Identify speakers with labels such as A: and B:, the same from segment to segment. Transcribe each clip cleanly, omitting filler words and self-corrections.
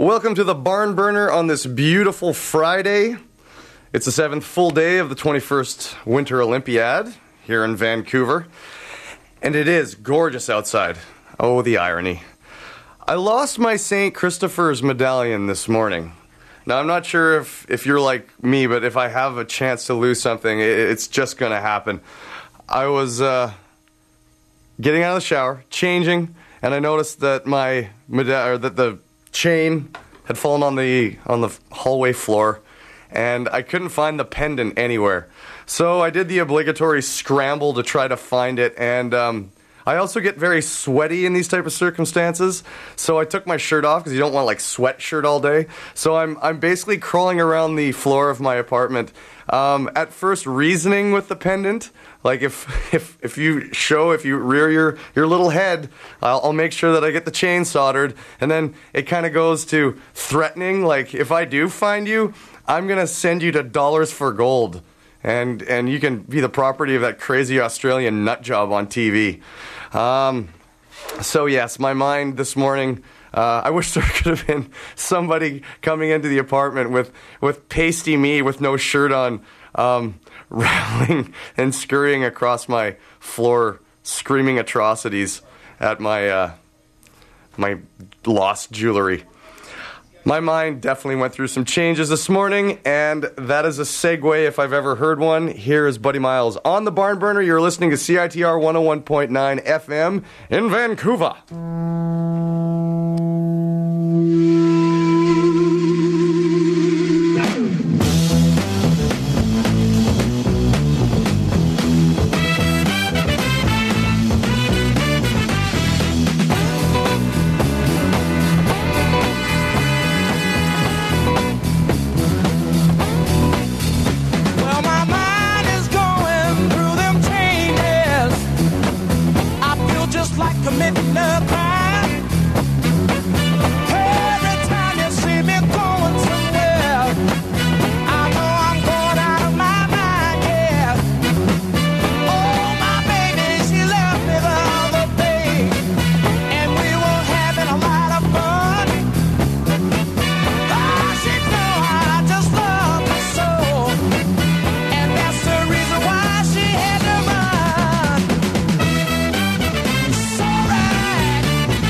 A: Welcome to the Barn Burner on this beautiful Friday. It's the 7th full day of the 21st Winter Olympiad here in Vancouver. And it is gorgeous outside. Oh, the irony. I lost my St. Christopher's medallion this morning. Now, I'm not sure if you're like me, but if I have a chance to lose something, it's just going to happen. I was getting out of the shower, changing, and I noticed that that the chain had fallen on the hallway floor, and I couldn't find the pendant anywhere. So I did the obligatory scramble to try to find it, and I also get very sweaty in these type of circumstances, so I took my shirt off because you don't want like sweatshirt all day. So I'm basically crawling around the floor of my apartment. At first reasoning with the pendant, like if you rear your little head, I'll make sure that I get the chain soldered, and then it kind of goes to threatening, like if I do find you, I'm gonna send you to Dollars for Gold, and you can be the property of that crazy Australian nut job on TV. So yes, my mind this morning. I wish there could have been somebody coming into the apartment with pasty me with no shirt on, rattling and scurrying across my floor, screaming atrocities at my my lost jewelry. My mind definitely went through some changes this morning, and that is a segue if I've ever heard one. Here is Buddy Miles on the Barn Burner. You're listening to CITR 101.9 FM in Vancouver.
B: Committing a crime. Every time you see me going somewhere, I know I'm going out of my mind, yeah. Oh, my baby, she left me the other day, and we were having a lot of fun. Oh, she knew I just loved her so, and that's the reason why she had to run. So right.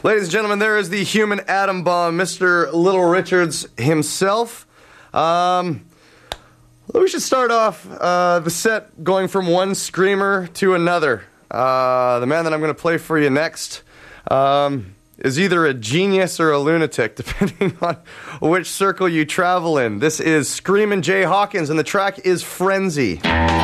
A: Ladies and gentlemen, there is the human atom bomb, Mr. Little Richards himself. We should start off the set going from one screamer to another. The man that I'm going to play for you next is either a genius or a lunatic, depending on which circle you travel in. This is Screamin' Jay Hawkins, and the track is Frenzy.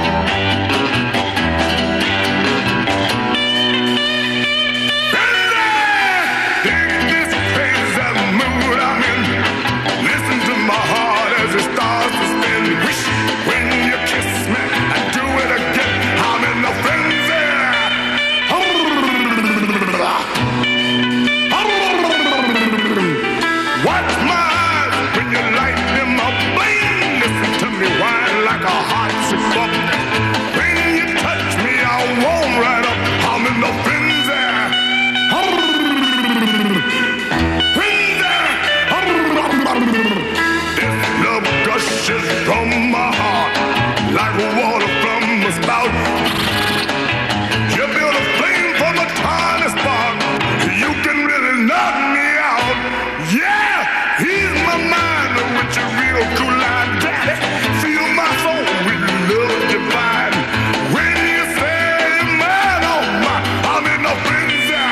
C: From my heart, like water from a spout. You build a flame from a tiny spark. You can really knock me out. Yeah, he's my mind with your real cool line, daddy. Feel my soul with love divine. When you say, man, oh my, I'm in a frenzy.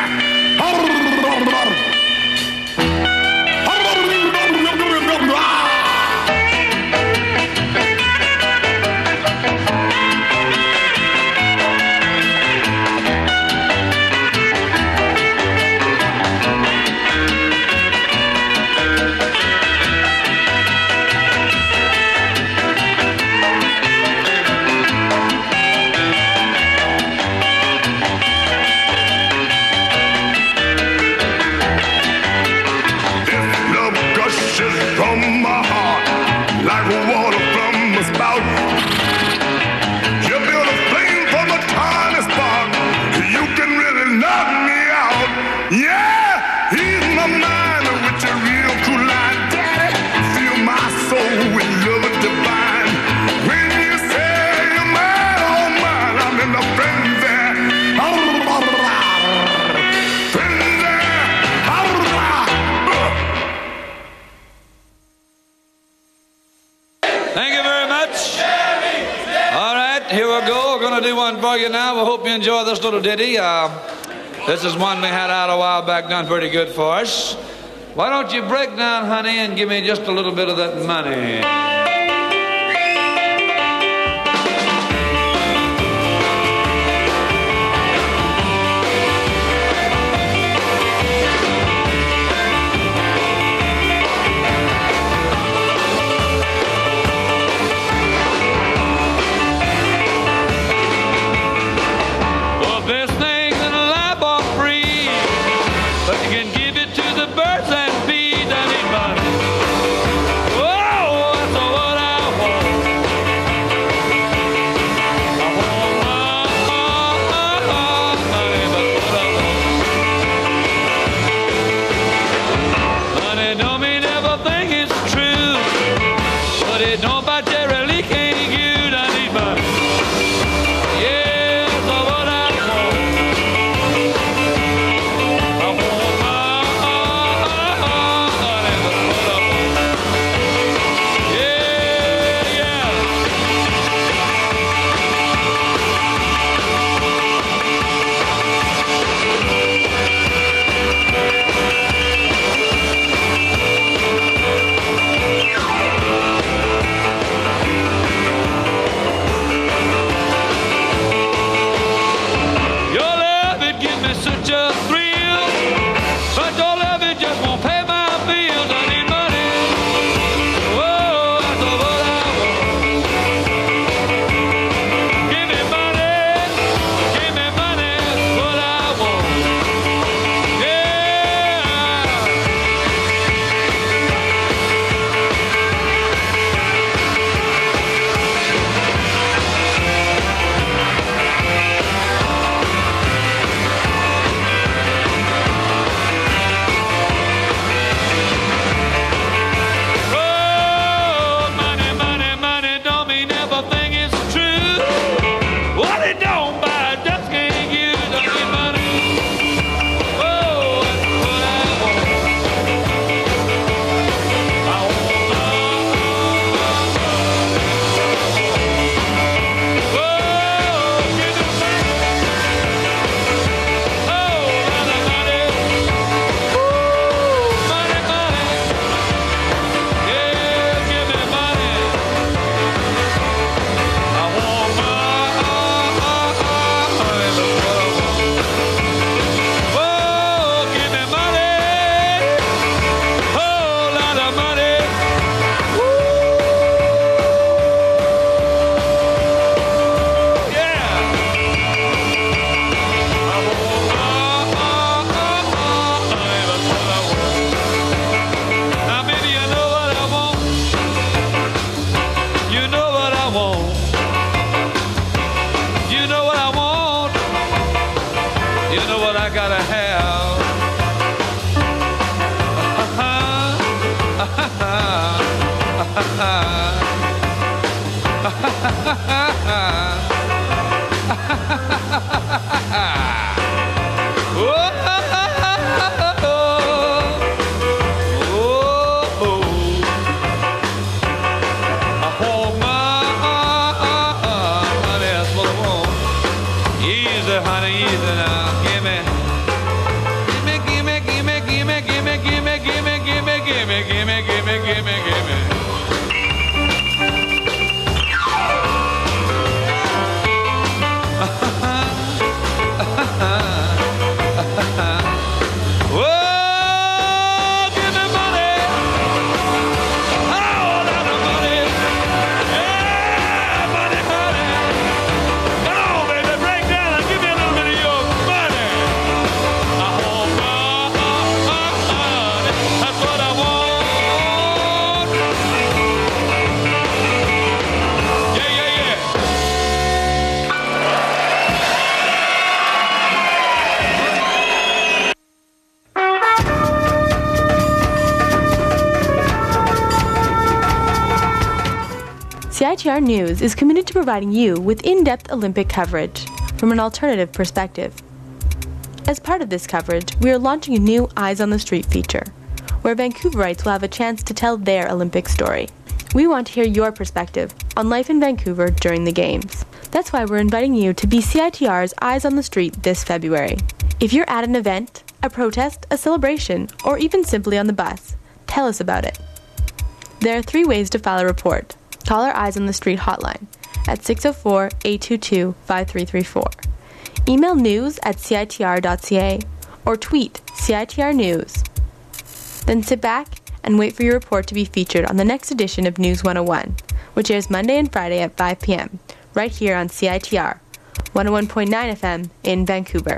C: From my heart, like water from a spout. You build a flame from a tiny spark. You can really knock me out. Yeah, he's my mind with your real cool line, daddy. Feel my soul with love divine. When you say you're mine, oh mine, I'm in a frenzy.
D: Thank you very much. All right, here we go. We're going to do one for you now. We hope you enjoy this little ditty. This is one we had out a while back, done pretty good for us. Why don't you break down, honey, and give me just a little bit of that money?
E: CITR News is committed to providing you with in-depth Olympic coverage from an alternative perspective. As part of this coverage, we are launching a new Eyes on the Street feature, where Vancouverites will have a chance to tell their Olympic story. We want to hear your perspective on life in Vancouver during the Games. That's why we're inviting you to be CITR's Eyes on the Street this February. If you're at an event, a protest, a celebration, or even simply on the bus, tell us about it. There are 3 ways to file a report. Call our Eyes on the Street hotline at 604-822-5334. Email news@citr.ca or tweet CITR News. Then sit back and wait for your report to be featured on the next edition of News 101, which airs Monday and Friday at 5 p.m., right here on CITR, 101.9 FM in Vancouver.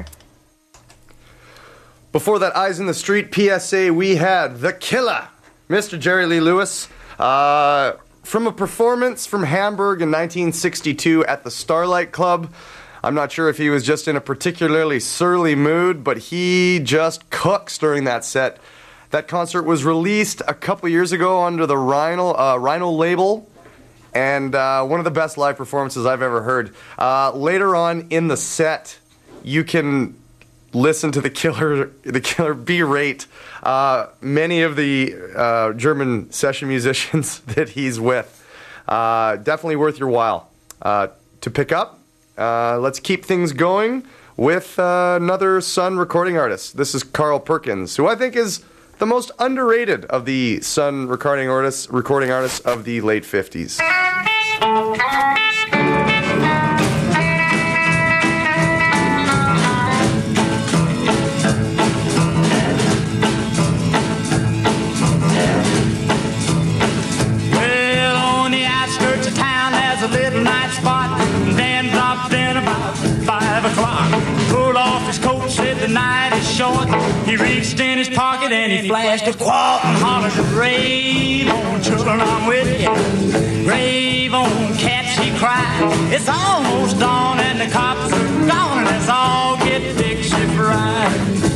A: Before that Eyes in the Street PSA, we had The Killer, Mr. Jerry Lee Lewis, from a performance from Hamburg in 1962 at the Starlight Club. I'm not sure if he was just in a particularly surly mood, but he just cooks during that set. That concert was released a couple years ago under the Rhino label, and one of the best live performances I've ever heard. Later on in the set, you can listen to the Killer berate many of the German session musicians that he's with. Definitely worth your while to pick up. Let's keep things going with another Sun recording artist. This is Carl Perkins, who I think is the most underrated of the Sun recording artists of the late 50s.
B: Well, on the outskirts of town, there's a little night spot. Dan dropped in about 5 o'clock. Pulled off his coat, said the night is short. He reached in his pocket and he flashed a quart and hollered, "Rave on, children, I'm with you. Rave on, cats," he cried. "It's almost dawn and the cops are gone, and let's all get Dixie fried."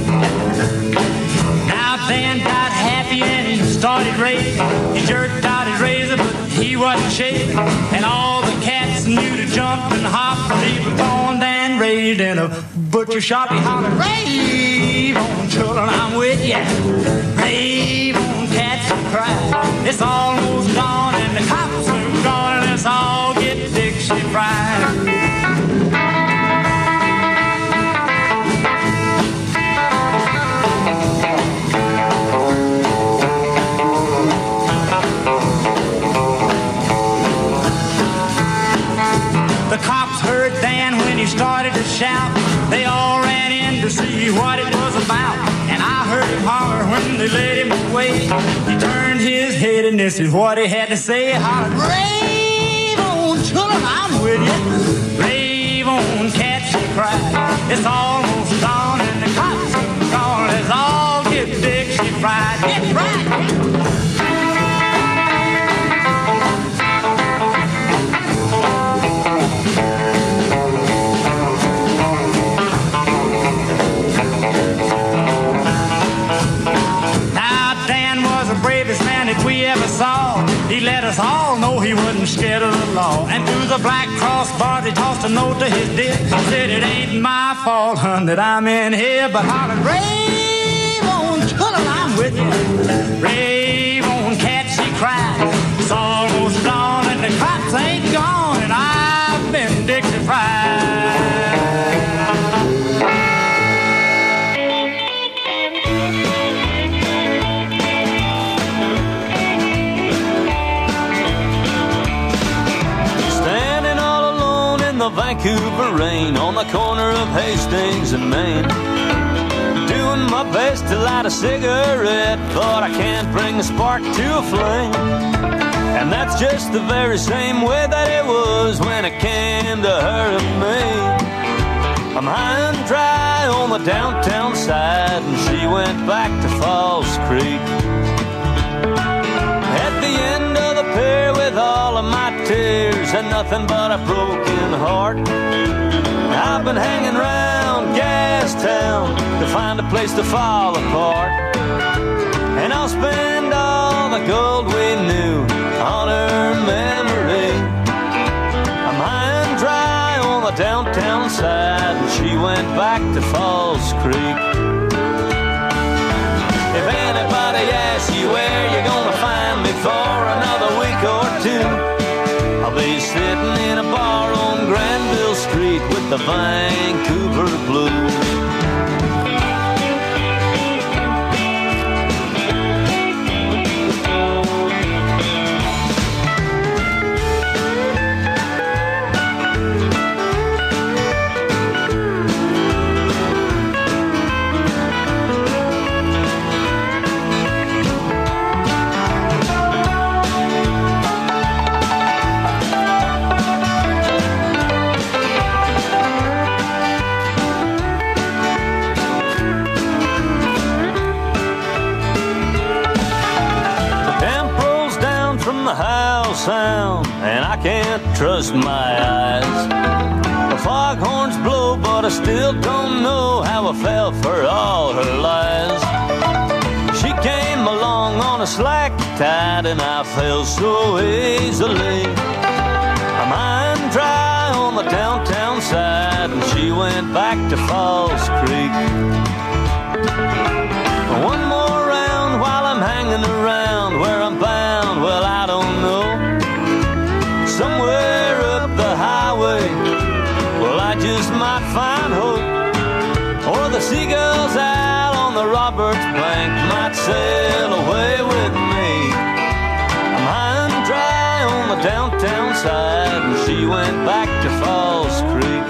B: Now Dan got happy and he started raving. He jerked out his razor, but he wasn't shaving. And all the cats knew to jump and hop. He was born Dan raved in a butcher shop. He hollered, "Rave on, children, I'm with ya. Rave on, cats," he cried. "It's almost dawn and the cops are gone, and let's all get Dixie fried." The cops heard Dan when he started to shout. They all ran in to see what it was about. And I heard him holler when they led him away. He turned his head and this is what he had to say. He hollered, "Rave on, children, I'm with you. Rave on, cats," he cried. "It's almost dawn and the cops are gone. Let's all get Dixie fried." Get fried. That we ever saw. He let us all know he wasn't scared of the law. And through the black crossbars he tossed a note to his dear. Said, "It ain't my fault, hun, that I'm in here." But hollered, "Rave on, children, I'm with you. Rave on, cats," he cried. "It's almost dawn and the cops ain't gone, and I've been Dixie fried."
F: The Vancouver rain on the corner of Hastings and Main, doing my best to light a cigarette, but I can't bring the spark to a flame. And that's just the very same way that it was when it came to her and me. I'm high and dry on the downtown side, and she went back to Falls Creek. At the end of the pier with all of my tears and nothing but a broken heart, I've been hanging around Gastown to find a place to fall apart. And I'll spend all the gold we knew on her memory. back to Falls Creek. If anybody asks you where you're gonna find me for another week or two, I'll be sitting in a bar on Granville Street with the Vancouver Blues. Sound, and I can't trust my eyes. The foghorns blow, but I still don't know how I fell for all her lies. She came along on a slack tide, and I fell so easily. I'm high and dry on the downtown side, and she went back to Falls Creek. One more round while I'm hanging around where I'm bound, well, I don't know. Somewhere up the highway, well, I just might find hope. Or the seagulls out on the Roberts Bank might sail away with me. I'm high and dry on the downtown side, and she went back to Falls Creek.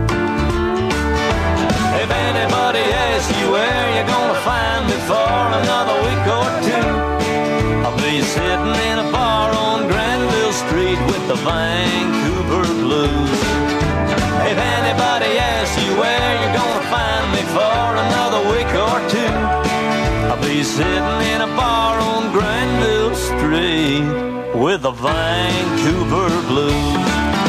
F: If anybody asks you where you're gonna find me for another week or two, I'll be sitting in a bar on Granville Street with the Vancouver Blues. If anybody asks you where you're gonna find me for another week or two, I'll be sitting in a bar on Granville Street with the Vancouver Blues.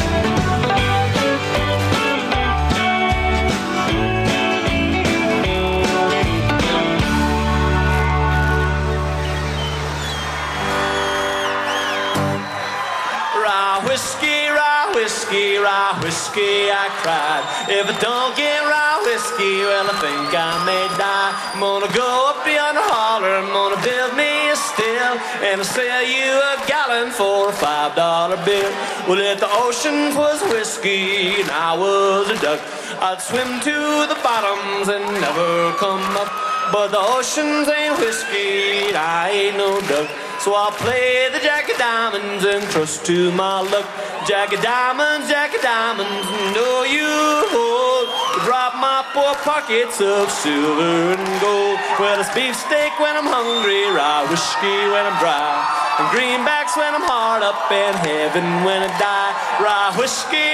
G: Rye whiskey, I cried. If I don't get rye whiskey, well, I think I may die. I'm gonna go up beyond the holler, I'm gonna build me a still, and I'll sell you a gallon for a $5 bill. Well, if the ocean was whiskey and I was a duck, I'd swim to the bottoms and never come up. But the oceans ain't whiskey, I ain't no duck. So I'll play the Jack of Diamonds and trust to my luck. Jack of Diamonds, know you hold. Drop my poor pockets of silver and gold. Well, it's beefsteak when I'm hungry, rye whiskey when I'm dry, and greenbacks when I'm hard up, and heaven when I die. Rye whiskey,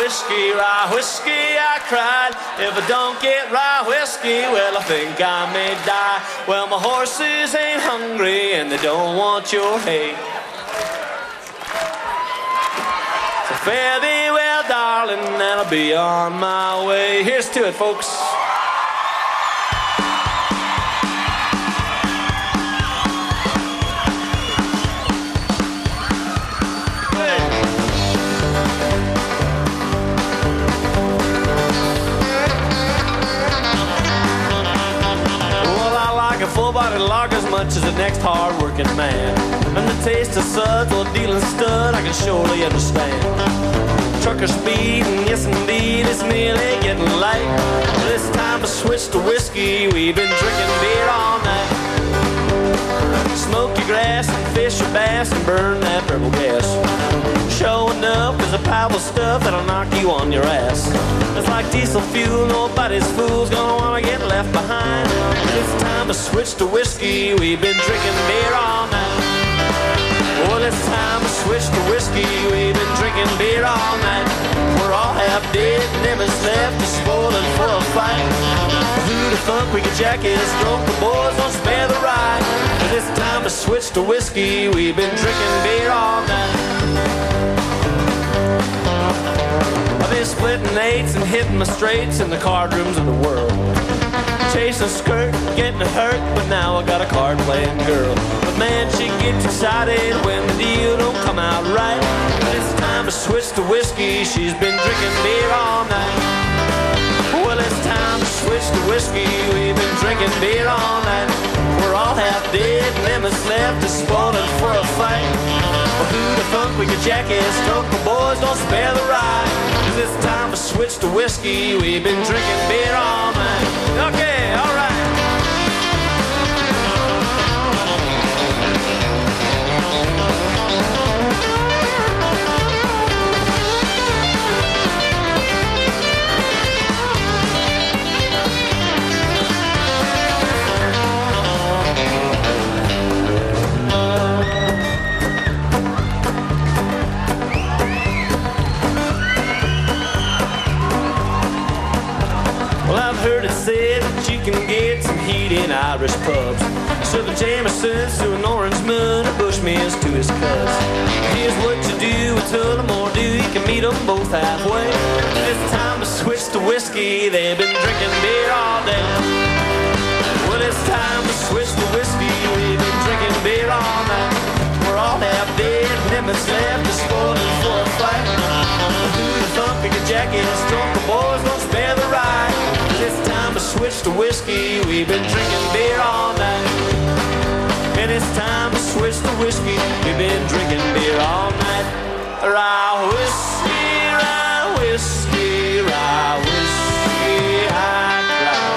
G: I cried. If I don't get rye whiskey, well, I think I may die. Well, my horses ain't hungry, and they don't want your hay. So fare thee well, darling, and I'll be on my way. Here's to it, folks. Full-bodied lager as much as the next hard-working man. And the taste of suds or dealing stud I can surely understand. Trucker speed, and yes indeed, it's nearly getting light. This time to switch to whiskey, we've been drinking beer all night. Smoke your grass and fish your bass and burn that purple gas. Showing up is a powerful stuff that'll knock you on your ass. It's like diesel fuel, nobody's fool's gonna wanna get left behind. It's time to switch to whiskey, we've been drinking beer all night. Well, it's time to switch to whiskey, we've been drinking beer all night. We're all half dead, never's left to spoiling for a fight. Who the fuck we can jack is drunk, the boys don't spare the ride. But it's time to switch to whiskey, we've been drinking beer all night. I've been splitting eights and hitting my straights in the card rooms of the world. Chasing a skirt, getting hurt, but now I got a card-playing girl. But man, she gets excited when the deal don't come out right. But it's time to switch to whiskey, she's been drinking beer all night. Well, it's time to switched to whiskey. We've been drinking beer all night. We're all half dead, limits left is spawning for a fight. But who the fuck we could jackass drunk, the boys don't spare the ride. 'Cause it's time to switch to whiskey. We've been drinking beer all night. Okay, alright. Well, I've heard it said that you can get some heat in Irish pubs. Serving Jamesons to an orange moon, or Bushmills to his cubs. Here's what you do with Tullamore Dew, you can meet them both halfway. It's time to switch to whiskey, they've been drinking beer all day. Well, it's time to switch to whiskey, we've been drinking beer all night. We're all half dead, limits left is spoiling for a fight. Who the fuck pick a jackass drunk, the boys don't spare the ride. It's time to switch to whiskey, we've been drinking beer all night. And it's time to switch to whiskey, we've been drinking beer all night. Rye whiskey, rye whiskey, rye whiskey, high cloud.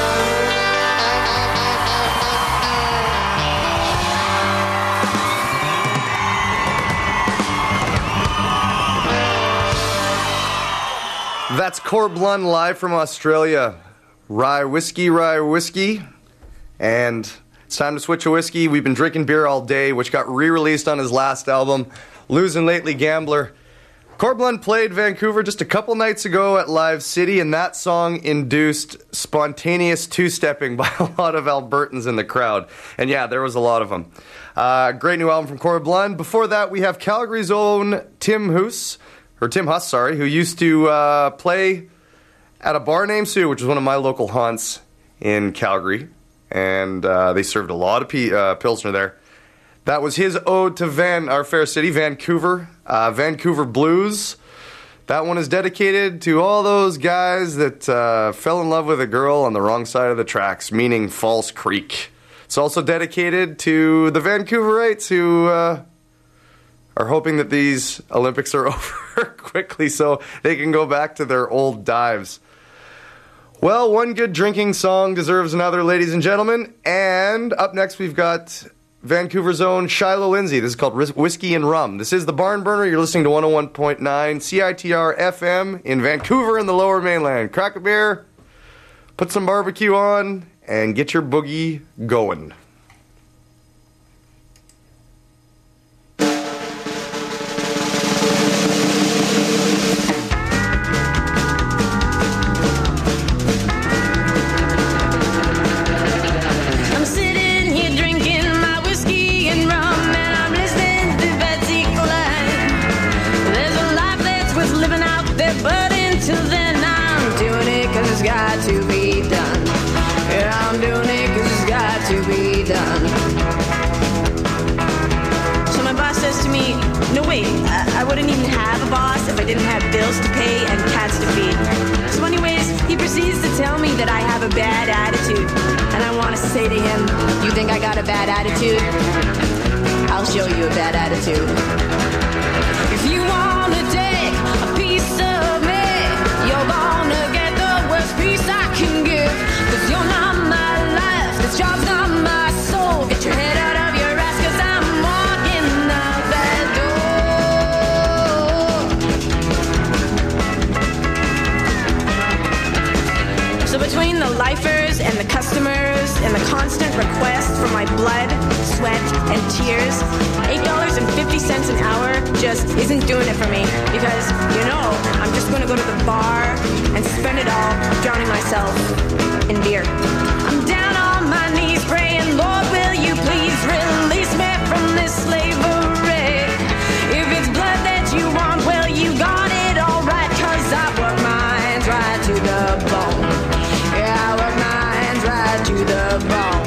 A: That's Corblun live from Australia. Rye whiskey. And it's time to switch to whiskey. We've been drinking beer all day, which got re-released on his last album, Losing Lately Gambler. Corblun played Vancouver just a couple nights ago at Live City, and that song induced spontaneous two-stepping by a lot of Albertans in the crowd. And yeah, there was a lot of them. Great new album from Corblun. Before that, we have Calgary's own Tim Huss, who used to play at a bar named Sue, which was one of my local haunts in Calgary. And they served a lot of Pilsner there. That was his ode to our fair city, Vancouver. Vancouver Blues. That one is dedicated to all those guys that fell in love with a girl on the wrong side of the tracks, meaning False Creek. It's also dedicated to the Vancouverites who are hoping that these Olympics are over quickly so they can go back to their old dives. Well, one good drinking song deserves another, ladies and gentlemen. And up next, we've got Vancouver's own Shiloh Lindsay. This is called Whiskey and Rum. This is the Barn Burner. You're listening to 101.9 CITR FM in Vancouver in the Lower Mainland. Crack a beer, put some barbecue on, and get your boogie going.
H: I wouldn't even have a boss if I didn't have bills to pay and cats to feed. So anyways, he proceeds to tell me that I have a bad attitude. And I want to say to him, you think I got a bad attitude? I'll show you a bad attitude. If you want to take a piece of me, you're gonna get the worst piece I can give. 'Cause you're not my life, this job's not my soul. Get your head out of your ass, 'cause I'm walking out that door. So between the lifers and the customers and the constant request for my blood, sweat, and tears, $8.50 an hour just isn't doing it for me. Because, I'm just going to go to the bar and spend it all drowning myself in beer. I'm down on my knees praying, Lord, will you please release me from this slavery? If it's blood that you want, well, you got it all right. 'Cause I work my hands right to the bone. Yeah, I work my hands right to the bone.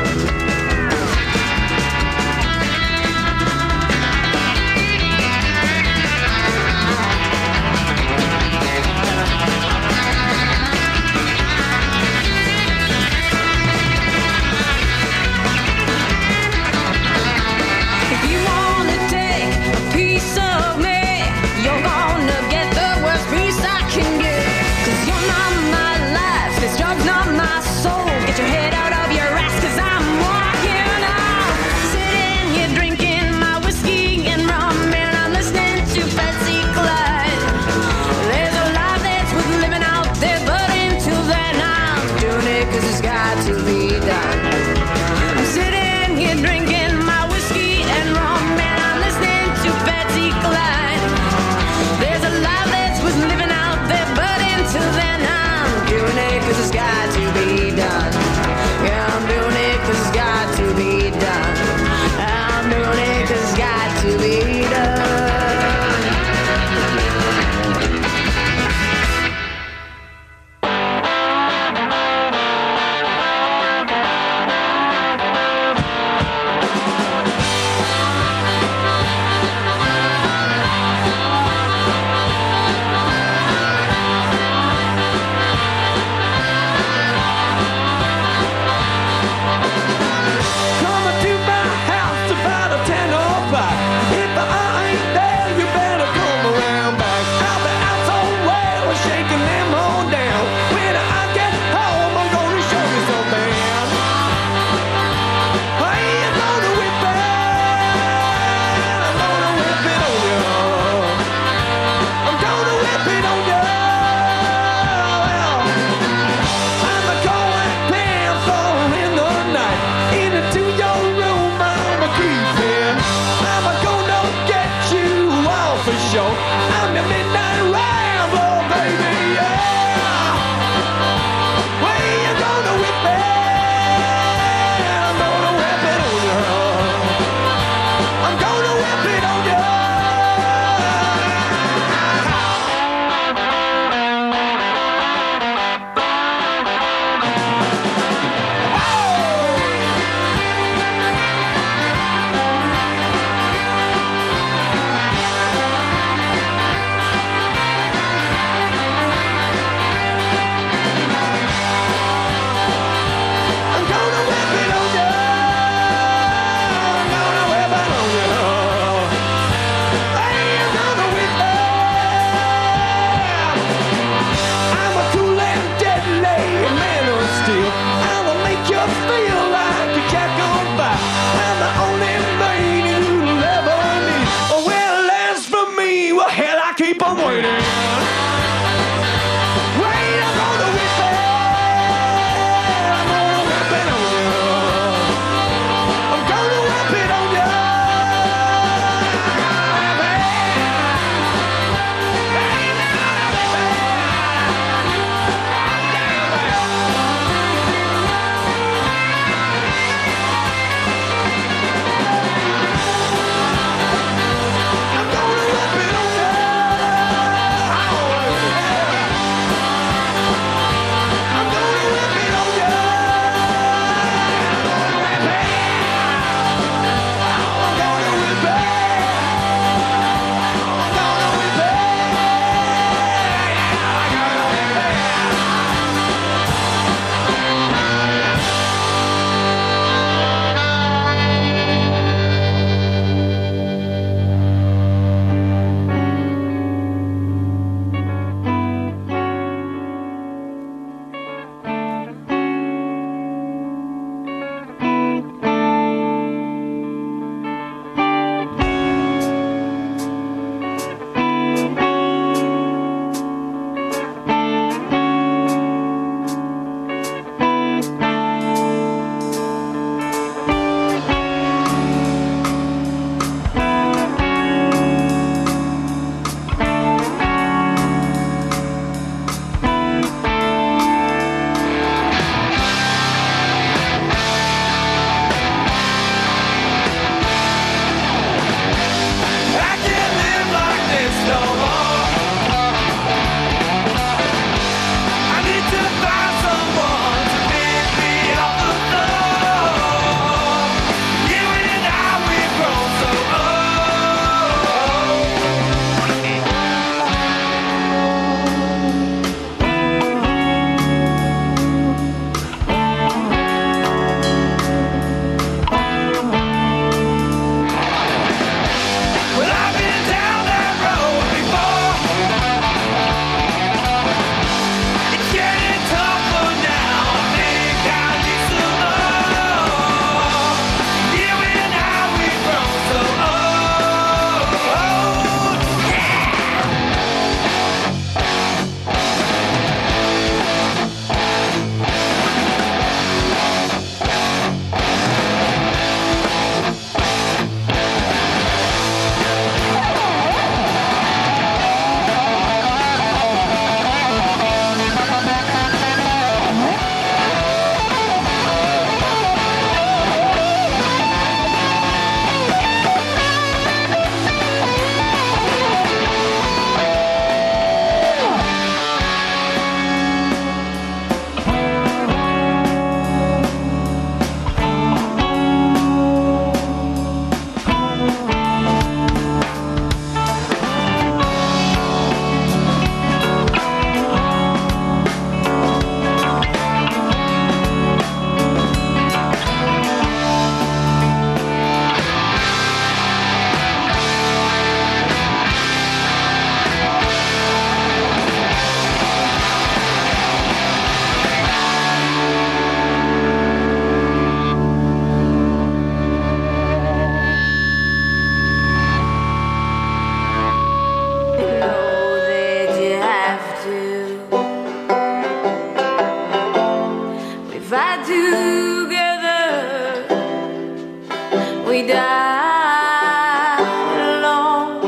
I: we die alone.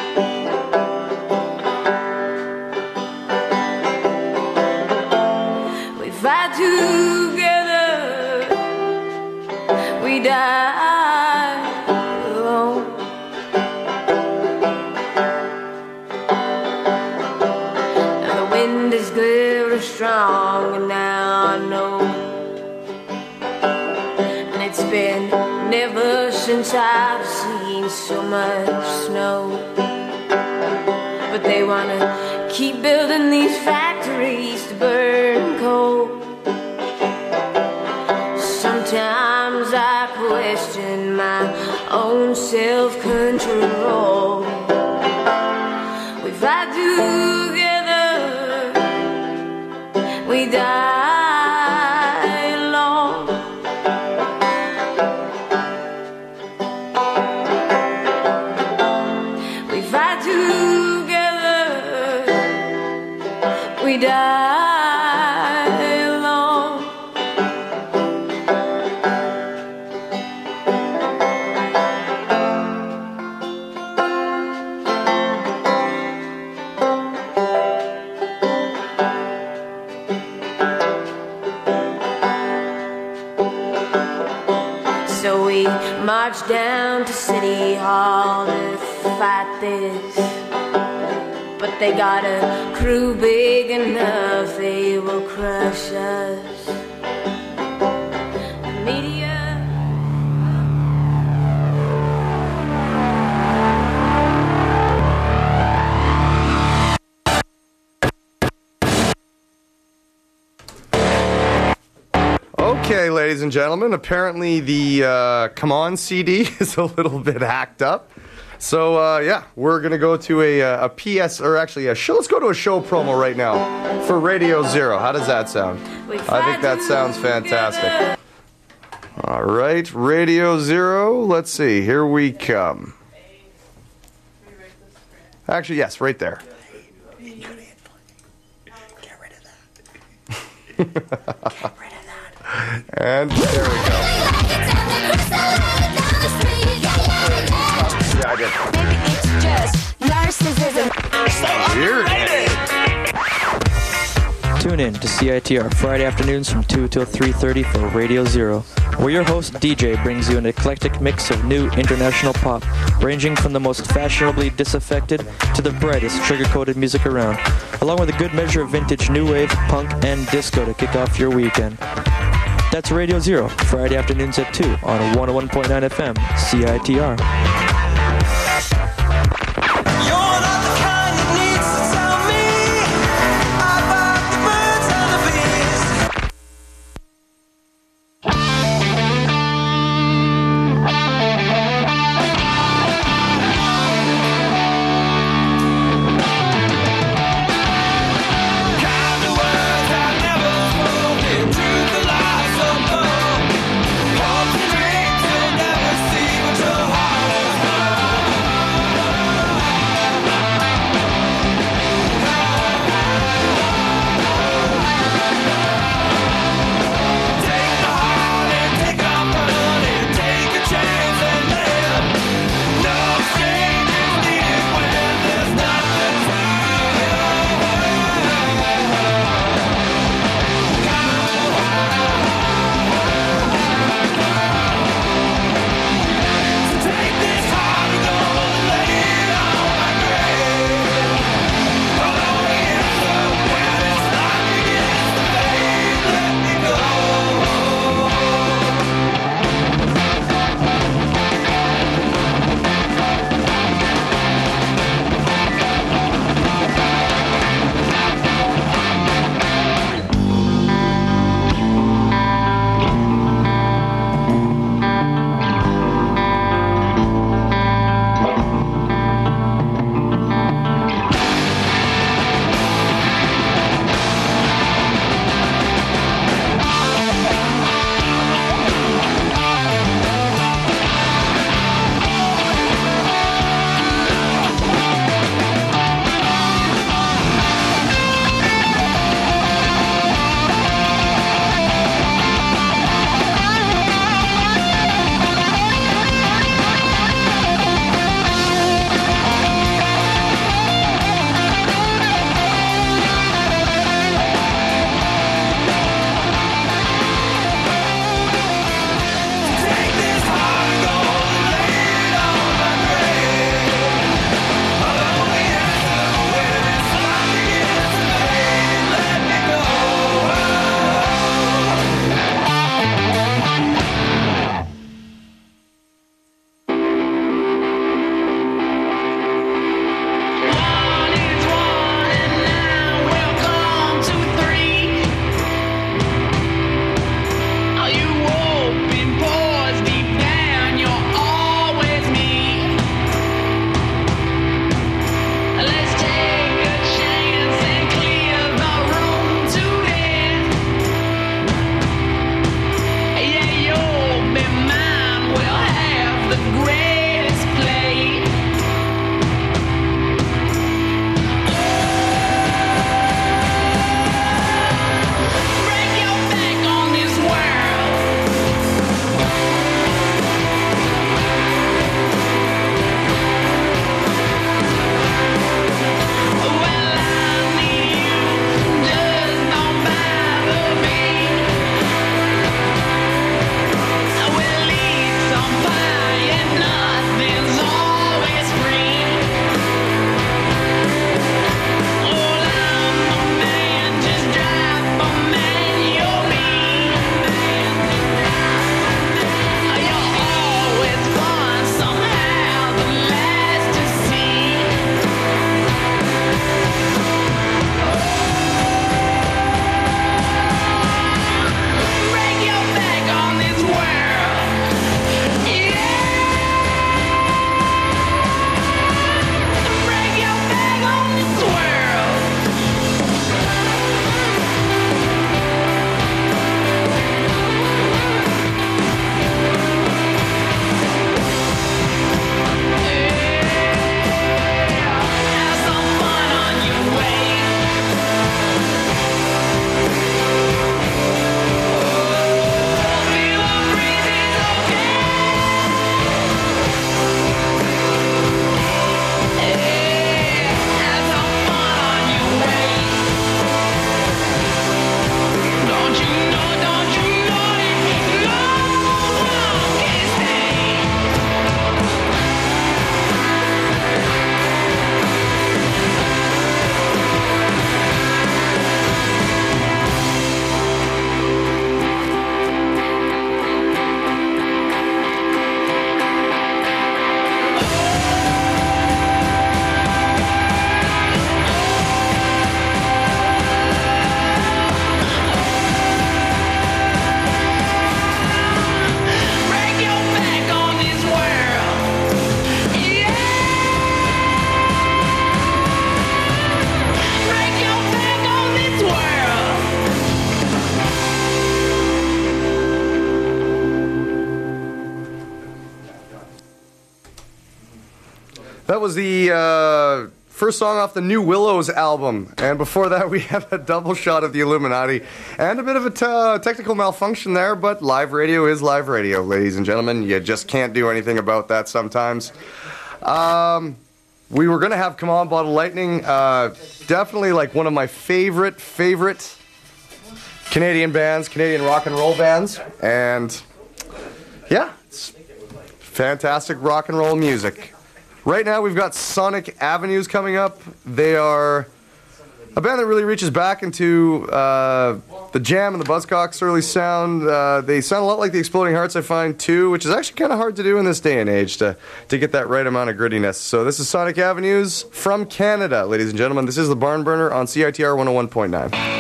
I: We fight together, we die alone. Now the wind is very strong, and now I know. And it's been never since I've seen so much snow. But they wanna keep building these factories to burn coal. Sometimes I question my own self-control. We fight together, we die alone. We fight together, we die alone. So we marched down to City Hall to fight this. But they got a crew big enough, they will crush us. The media.
A: Okay, ladies and gentlemen, apparently the Come On CD is a little bit hacked up. So, yeah, we're going to go to a PS, or actually a show. Let's go to a show promo right now for Radio Zero. How does that sound? I think that sounds fantastic. All right, Radio Zero. Let's see. Here we come. Actually, yes, right there.
B: Get rid of that.
A: And there we go. Yeah, I did.
B: Maybe it's just narcissism.
A: Weird.
J: Tune in to CITR Friday afternoons from 2 till 3:30 for Radio Zero, where your host DJ brings you an eclectic mix of new international pop, ranging from the most fashionably disaffected to the brightest sugar-coated music around, along with a good measure of vintage new wave, punk, and disco to kick off your weekend. That's Radio Zero, Friday afternoons at 2 on 101.9 FM, CITR.
B: Hope you drink, you'll never see what your heart is.
A: That was the first song off the New Willows album. And before that, we had a double shot of the Illuminati. And a bit of a technical malfunction there, but live radio is live radio, ladies and gentlemen. You just can't do anything about that sometimes. We were going to have Come On Bottle Lightning. Definitely like one of my favorite Canadian bands, Canadian rock and roll bands. And yeah, it's fantastic rock and roll music. Right now we've got Sonic Avenues coming up. They are a band that really reaches back into the Jam and the Buzzcocks early sound. They sound a lot like the Exploding Hearts, I find, too, which is actually kind of hard to do in this day and age to get that right amount of grittiness. So this is Sonic Avenues from Canada, ladies and gentlemen. This is the Barn Burner on CITR 101.9.